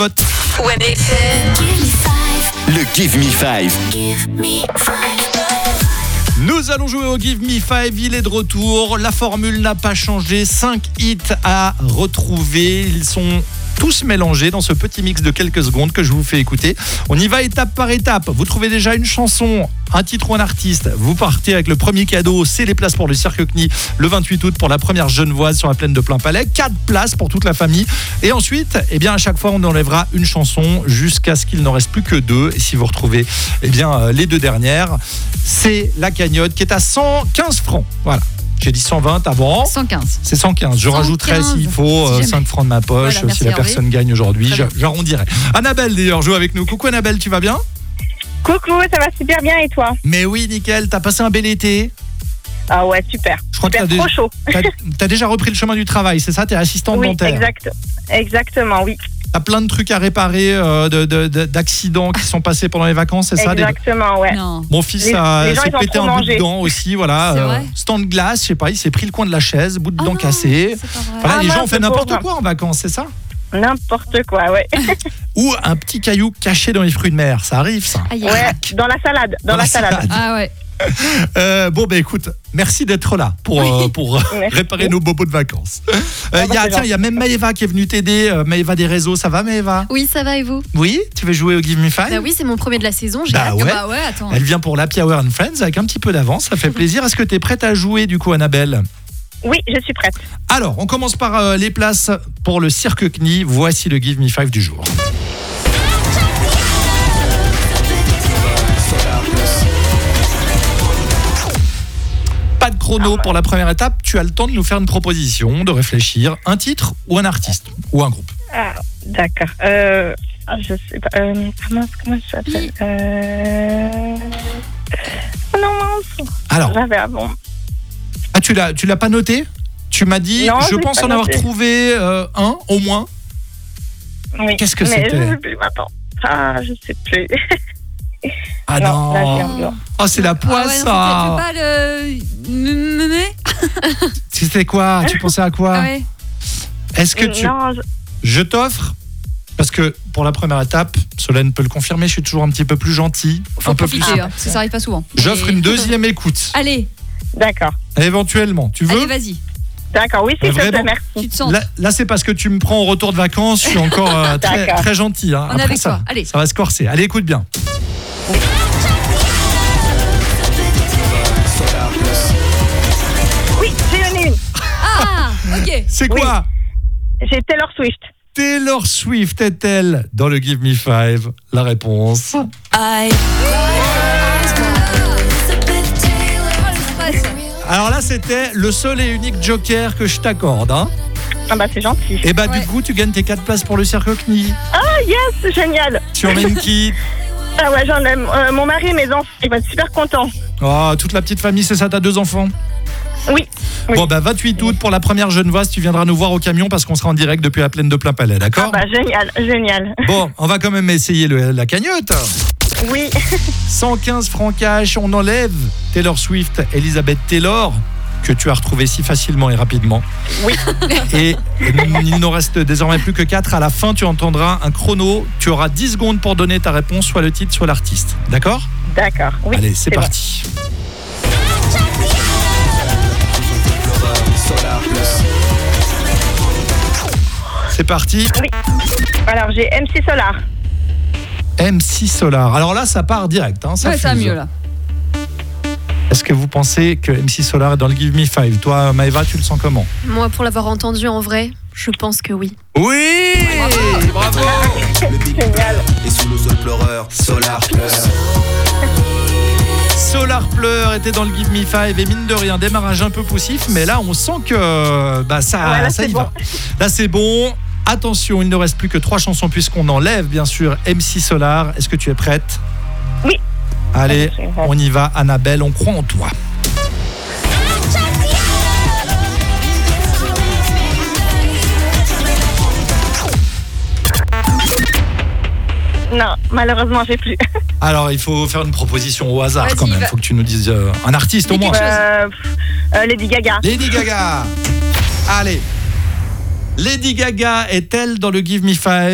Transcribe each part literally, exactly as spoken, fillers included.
Vote. Le Give Me Five. Nous allons jouer au Give Me Five, il est de retour. La formule n'a pas changé. cinq hits à retrouver. Ils sont tous mélangés dans ce petit mix de quelques secondes que je vous fais écouter. On y va étape par étape. Vous trouvez déjà une chanson, un titre ou un artiste. Vous partez avec le premier cadeau, c'est les places pour le Cirque C N I le vingt-huit août pour la première Genevoise sur la plaine de Plainpalais. quatre places pour toute la famille. Et ensuite, eh bien, à chaque fois, on enlèvera une chanson jusqu'à ce qu'il n'en reste plus que deux. Et si vous retrouvez eh bien, les deux dernières, c'est la cagnotte qui est à cent quinze francs. Voilà. J'ai dit cent vingt avant. cent quinze. C'est cent quinze. Je cent quinze. rajouterai s'il faut Si euh, cinq francs de ma poche, Voilà, merci, si la Hervé. personne gagne aujourd'hui. Très bien. J'arrondirai. Annabelle d'ailleurs joue avec nous. Coucou Annabelle, tu vas bien ? Coucou, ça va super bien et toi? Mais oui, nickel. T'as passé un bel été. Ah ouais, super. Je crois super, que t'as trop déjà- chaud. T'as, t'as déjà repris le chemin du travail, c'est ça ? T'es assistante Oui, dentaire. exact, exactement, oui. T'as plein de trucs à réparer, euh, de, de, de- d'accidents qui sont passés pendant les vacances, c'est ça ? des- Exactement, ouais. Non. Mon fils Les- a, les gens, s'est ils ont pété trop un bout mangé. de dent aussi, voilà. C'est vrai stand de glace, je sais pas, il s'est pris le coin de la chaise, bout de Ah dent non, cassé. c'est pas vrai. Voilà, Ah les gens mince, ont fait le n'importe pauvre. quoi en vacances, c'est ça ? N'importe quoi, ouais. Ou un petit caillou caché dans les fruits de mer, ça arrive ça. Aïe, aïe, Ouais, aïe. dans la salade, dans, la, salade. Ah ouais. Euh, bon, ben écoute, merci d'être là pour, euh, pour euh, Merci. réparer nos bobos de vacances. Euh, bah, y a, c'est tiens, il y a même Maëva qui est venue t'aider. euh, Maëva des réseaux, ça va Maëva ? Oui, ça va et vous? Oui, tu veux jouer au Give Me Five ? Bah oui, c'est mon premier de la saison, j'ai Bah hâte. ouais. Bah ouais, attends. Elle vient pour l'Happy Hour and Friends avec un petit peu d'avance, ça fait plaisir. Est-ce que tu es prête à jouer du coup, Annabelle ? Oui, je suis prête. Alors, on commence par euh, les places pour le Cirque C N I. Voici le Give Me Five du jour. Pas de chrono pour la première étape. Tu as le temps de nous faire une proposition, de réfléchir. Un titre ou un artiste ou un groupe. Ah, d'accord. Euh, ah, je sais pas. Euh, ah mince, comment ça s'appelle euh... oh non, mince. Alors, J'avais avant. ah, tu l'as, tu l'as pas noté ? Tu m'as dit, Non, je je l'ai pense pas en avoir noté. trouvé euh, un au moins. Oui. Qu'est-ce que Mais c'était je sais plus maintenant. Ah, je sais plus. Ah non, non, là, j'ai un blanc. Oh, c'est la Ah poisse, ouais, non, ça. c'était pas le. Néné C'était quoi ? Tu pensais à quoi ? Ah ouais. Est-ce que tu... Non, je- Je t'offre, parce que pour la première étape, Solène peut le confirmer, je suis toujours un petit peu plus gentil, Faut un peu plus profiter, simple. hein, parce que ça arrive pas souvent. J'offre Et- une deuxième écoute, Allez, D'accord. éventuellement. Tu veux ? allez, vas-y. D'accord, oui, s'il te Vraiment plaît, merci. Tu te sens. Là, là, c'est parce que tu me prends au retour de vacances, je suis encore euh, très, D'accord. très gentil. Hein. On est Après, avec ça, toi. Allez. ça va se corser. Allez, écoute bien. Oui, j'ai eu une. Ah, ok. C'est quoi ? J'ai Taylor Swift. Taylor Swift est-elle dans le Give Me Five ? La réponse. Alors là, c'était le seul et unique joker que je t'accorde. Hein. Ah bah c'est gentil. Et bah, Ouais. du coup, tu gagnes tes quatre places pour le Cirque C N I. Ah yes, c'est génial. Tu emmènes qui ? Ah ouais, j'en aime. Euh, mon mari et mes enfants, ils vont être super contents. Oh, toute la petite famille, c'est ça, t'as deux enfants ? Oui. Oui. Bon, bah, vingt-huit août pour la première Genevoise, tu viendras nous voir au camion parce qu'on sera en direct depuis la plaine de Plainpalais, Ah d'accord ? bah génial, génial. Bon, on va quand même essayer le- la cagnotte. Oui. cent quinze francs cash, on enlève Taylor Swift, Elizabeth Taylor, que tu as retrouvé si facilement et rapidement. Oui. Et il n'en reste désormais plus que quatre. À la fin, tu entendras un chrono. Tu auras dix secondes pour donner ta réponse, soit le titre, soit l'artiste. D'accord ? D'accord. Oui. Allez, c'est bon. parti. C'est parti. Oui. Alors j'ai M C Solar. M six Solar. Alors là, ça part direct. Hein, ça Ouais, ça va fuse. mieux là. Est-ce que vous pensez que M six Solar est dans le Give Me Five ? Toi, Maëva, tu le sens comment ? Moi, pour l'avoir entendu en vrai, je pense que oui. Oui ! Bravo, Génial. Et sous le sol pleureur, Solar pleure. Solar Pleur était dans le Give Me Five et mine de rien, démarrage un peu poussif, mais là, on sent que bah, ça, Ouais, là, ça c'est y bon. va. Là, c'est bon. Attention, il ne reste plus que trois chansons puisqu'on enlève, bien sûr, M six Solar. Est-ce que tu es prête ? Oui. Allez, Je suis prête. on y va, Annabelle, on croit en toi. Non, malheureusement, j'ai plus. Alors, il faut faire une proposition au hasard Vas-y, quand même. Il va. faut que tu nous dises euh, un artiste au Dis moins. quelque chose. Euh, pff, euh, Lady Gaga. Lady Gaga. Allez. Lady Gaga est-elle dans le Give Me Five ?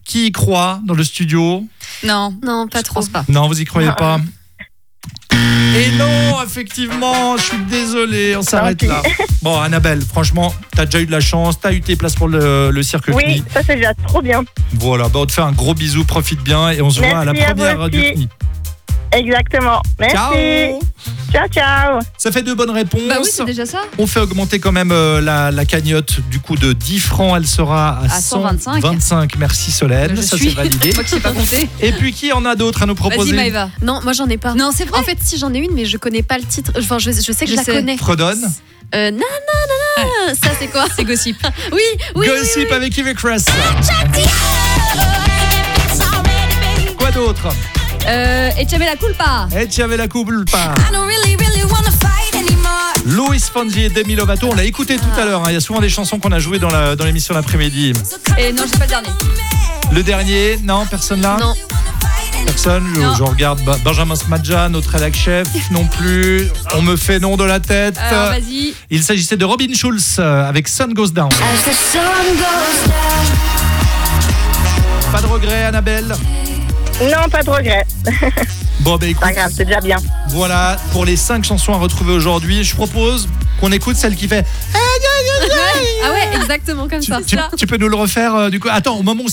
Qui y croit dans le studio? Non, Non, pas je trop. pense pas. Non, vous y croyez Ah. pas? Et non, effectivement, je suis désolé, on s'arrête là. Bon, Annabelle, franchement, t'as déjà eu de la chance, t'as eu tes places pour le, le cirque Oui, C N I. ça c'est déjà trop bien. Voilà, bah on te fait un gros bisou, profite bien et on se voit à la Merci à vous première radio C aussi. N I. Exactement. Merci. Ciao. Ciao, ciao. Ça fait deux bonnes réponses. Bah oui, c'est déjà ça. On fait augmenter quand même euh, la, la cagnotte du coup de dix francs. Elle sera à, À cent vingt-cinq. cent vingt-cinq. Merci Solène, Je ça suis. c'est validé. Moi qui sais pas compter. Et puis qui en a d'autres à nous Vas-y, proposer? Maëva. Non, moi j'en ai pas. Non, c'est vrai. En fait, si j'en ai une, mais je connais pas le titre. Enfin, je, je sais que Je je, la sais. connais. Fredonne. Euh, non, non, non, non. Ça, c'est quoi? C'est Gossip. Oui, oui. Gossip oui, oui. avec Ivy Crest. Quoi d'autre? Euh, et tu la culpa. Et tu avais la culpa. Luis Fonsi et Demi Lovato, on l'a écouté tout à l'heure. hein. Il y a souvent des chansons qu'on a jouées dans la- dans l'émission l'après-midi. Et non, j'ai pas le dernier. Le dernier, non, personne là? Non. Personne, je, Non. je regarde Ba- Benjamin Smadja, notre rédac chef, non plus. On me fait non de la tête. Alors, vas-y. Il s'agissait de Robin Schulz euh, avec Sun Goes Down. Pas de regret, Annabelle? Non, pas de regret. Bon, bah écoute, Pas grave, c'est déjà bien. voilà pour les cinq chansons à retrouver aujourd'hui. Je propose qu'on écoute celle qui fait. Ah ouais, exactement comme Tu, ça. tu- tu peux nous le refaire euh, du coup? Attends, au moment où